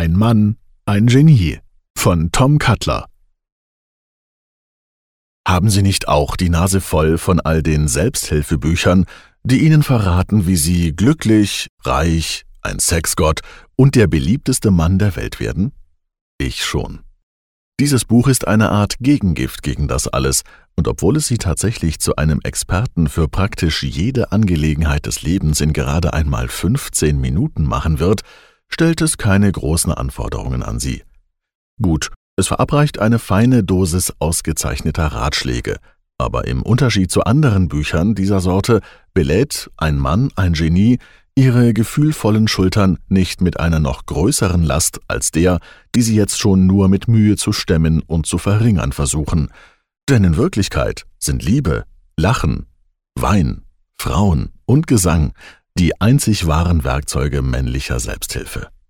Ein Mann, ein Genie von Tom Cutler. Haben Sie nicht auch die Nase voll von all den Selbsthilfebüchern, die Ihnen verraten, wie Sie glücklich, reich, ein Sexgott und der beliebteste Mann der Welt werden? Ich schon. Dieses Buch ist eine Art Gegengift gegen das alles, und obwohl es Sie tatsächlich zu einem Experten für praktisch jede Angelegenheit des Lebens in gerade einmal 15 Minuten machen wird, stellt es keine großen Anforderungen an Sie. Gut, es verabreicht eine feine Dosis ausgezeichneter Ratschläge, aber im Unterschied zu anderen Büchern dieser Sorte belädt Ein Mann, ein Genie Ihre gefühlvollen Schultern nicht mit einer noch größeren Last als der, die Sie jetzt schon nur mit Mühe zu stemmen und zu verringern versuchen. Denn in Wirklichkeit sind Liebe, Lachen, Wein, Frauen und Gesang die einzig wahren Werkzeuge männlicher Selbsthilfe.